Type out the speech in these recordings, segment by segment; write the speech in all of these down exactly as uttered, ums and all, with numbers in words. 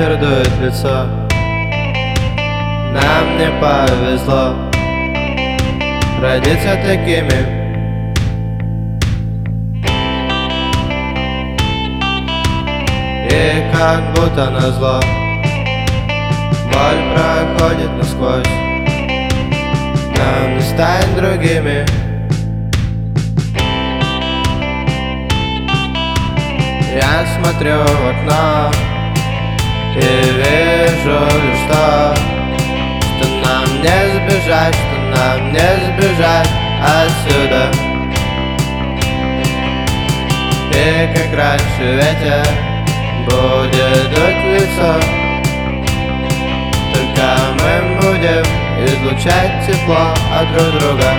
ветер дует в лицо. Нам не повезло родиться такими. И как будто назло боль проходит насквозь. Нам не стать другими. Я смотрю в окно и вижу лишь то, что нам не сбежать, что нам не сбежать отсюда. И как раньше ветер будет дуть в лицо, только мы будем излучать тепло от друг друга.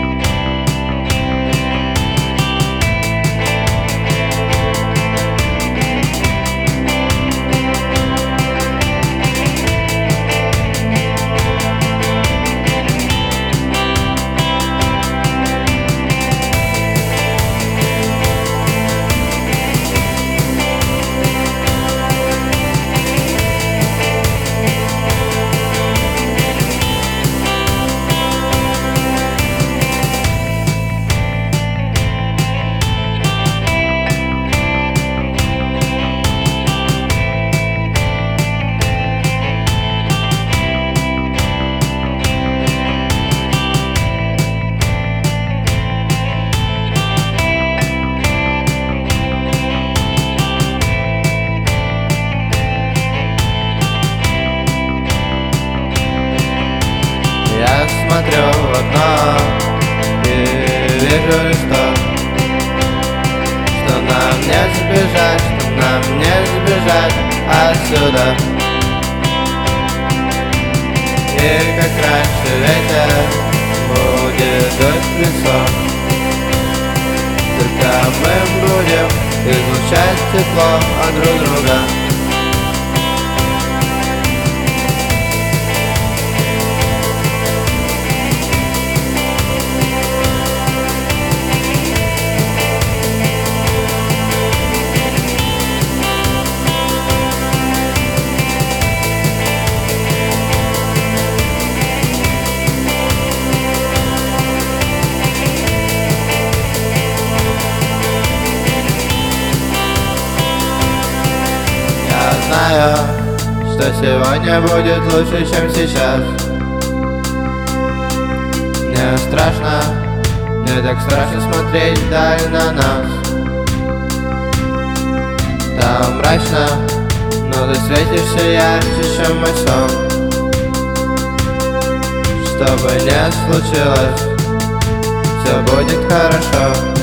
Я смотрю в окно и вижу лишь то, что нам не сбежать, что нам не сбежать отсюда. И как раньше ветер будет дуть в лицо, только мы будем излучать тепло от друг друга. Знаю, что сегодня будет лучше, чем сейчас. Мне страшно, мне так страшно смотреть вдаль на нас. Там мрачно, но ты светишься ярче, чем мой сон. Что бы ни случилось, все будет хорошо.